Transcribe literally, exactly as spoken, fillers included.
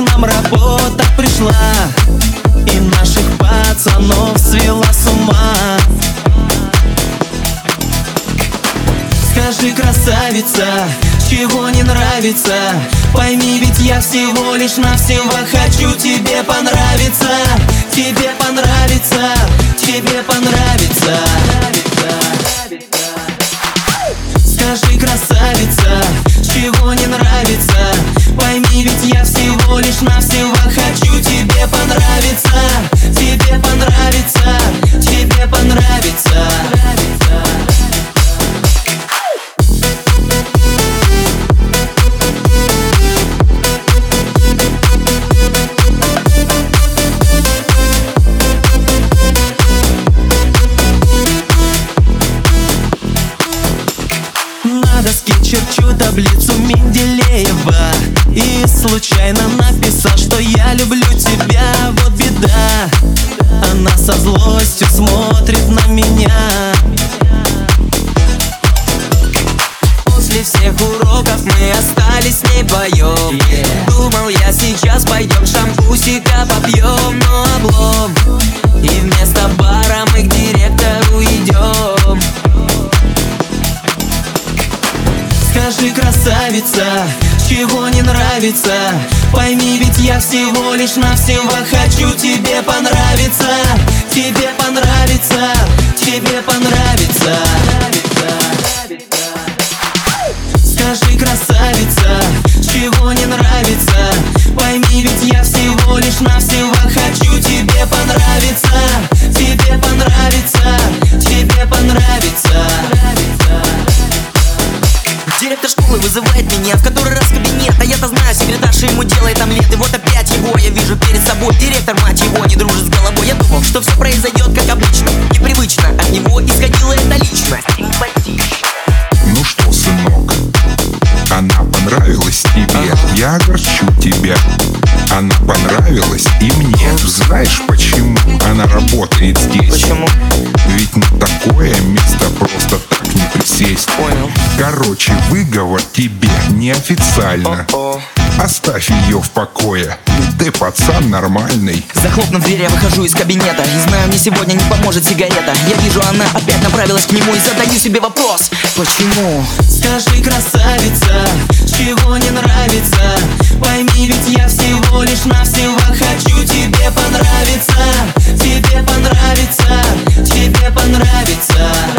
нам работа пришла и наших пацанов свела с ума. Скажи, красавица, чего не нравится? Пойми, ведь я всего лишь навсего хочу тебе понравиться. Тебе понравится, тебе понравится. Скажи, красавица, чего не нравится? Пойми, ведь я всего лишь навсего хочу тебе понравиться. Тебе понравится, тебе понравится. На доске черчу таблицу Менделеева и случайно написал, что я люблю тебя. Вот беда, она со злостью смотрит на меня. После всех уроков мы остались с ней вдвоем. yeah. Думал я, сейчас пойдем шампусика попьем, но облом. И вместо бара мы к директору идем. Скажи, красавица, чего не нравится? Пойми, ведь я всего лишь навсего хочу тебе понравиться. Тебе понравится, тебе понравится. Скажи, красавица, чего не нравится? Пойми, ведь я всего лишь навсего хочу тебе понравиться. Тебе понравится, тебе понравится. Директор школы вызывает меня в который раз в кабинет. А я-то знаю, секретарша ему делает омлет. И вот опять его я вижу перед собой. Директор, мать его, не дружит с головой. Я думал, что все произойдет как обычно. Непривычно, от него исходило это лично. Ну что, сынок, она понравилась тебе, ага. Я огорчу тебя. Она понравилась и мне. Знаешь почему она работает здесь? Почему? Ведь на такое место просто так не присесть. Понял. Короче, выговор тебе неофициально. О-о. Оставь ее в покое. Ты пацан нормальный. Захлопнув дверь, я выхожу из кабинета. И знаю, мне сегодня не поможет сигарета. Я вижу, она опять направилась к нему. И задаю себе вопрос: почему? Скажи, красавица, чего не нравится? Пойми, ведь я всего лишь навсего хочу тебе понравиться. Тебе понравится, тебе понравится.